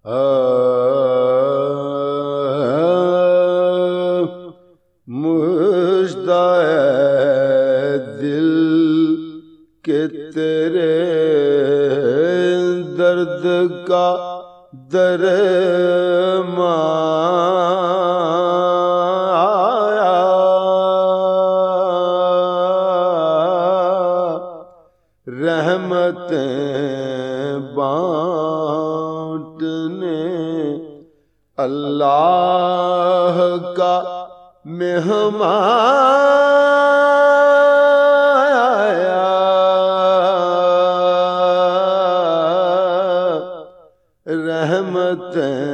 مژدہ ہے دل کہ تیرے درد کا آیا، رحمتیں بانٹنے اللہ کا مہمان آیا، رحمتیں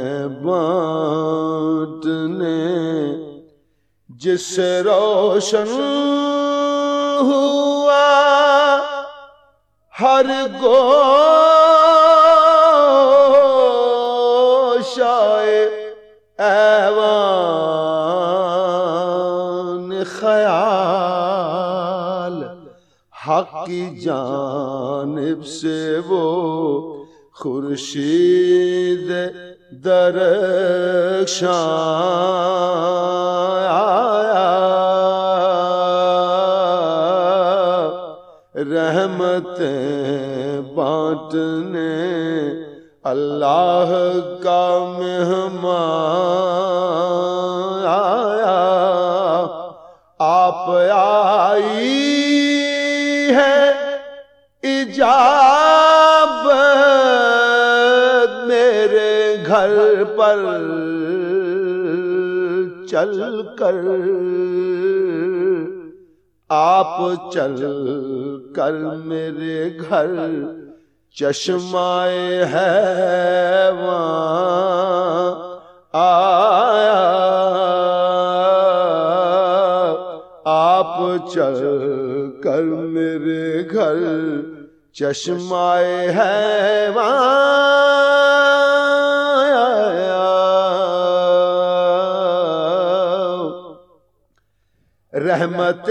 بانٹنے جس سے روشن ہوا ہر گوشائے ایوان خیال، حق کی جانب سے وہ خورشید درخشاں آیا، رحمتیں بانٹنے اللہ کا مہمان آیا، آپ آئی ہے اجابت میرے گھر پر چل کر، آپ چل کر میرے گھر چشمائے حیوان آیا، آپ چل کر میرے گھر چشمائے حیوان آیا، رحمت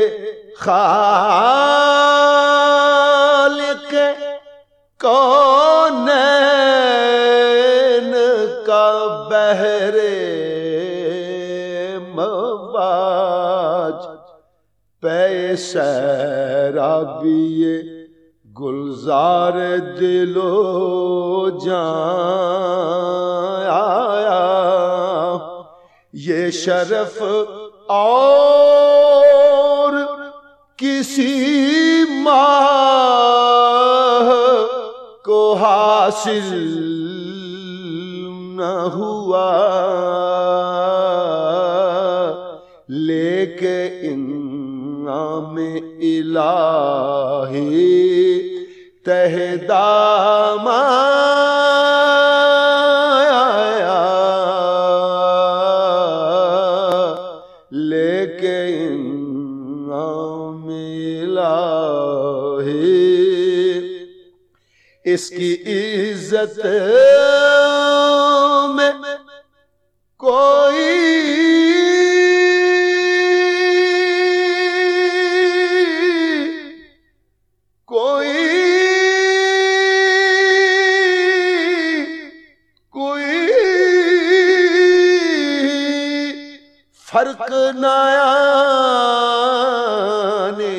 خالق کونین کا بحر مواج، پے سیرابی گلزار دل و جان آیا، یہ شرف اور کسی ماہ کو حاصل نہ ہوا، لیکن انعام الہی تہ دامن آیا، لیکن انعام الہی اس کی عزت میں کوئی فرق نہ آنے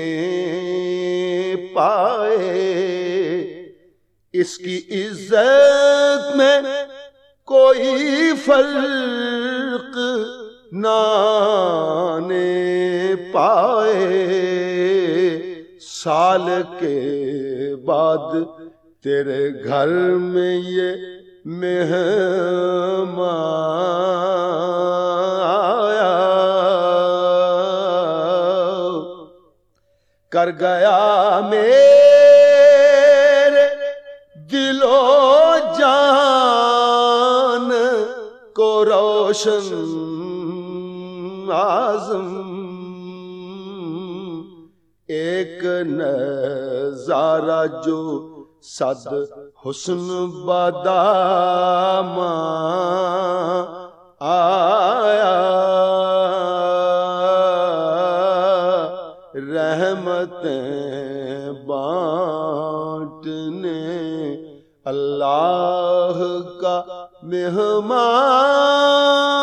پائے، اس کی عزت میں کوئی فرق نہ آنے پائے، سال کے بعد تیرے گھر میں یہ مہمان آیا، کر گیا میرے دل و جان کو روشن اعظم، ایک نظارہ جو صد حسن بدامان آیا، رحمتیں بانٹنے اللہ کا مہمان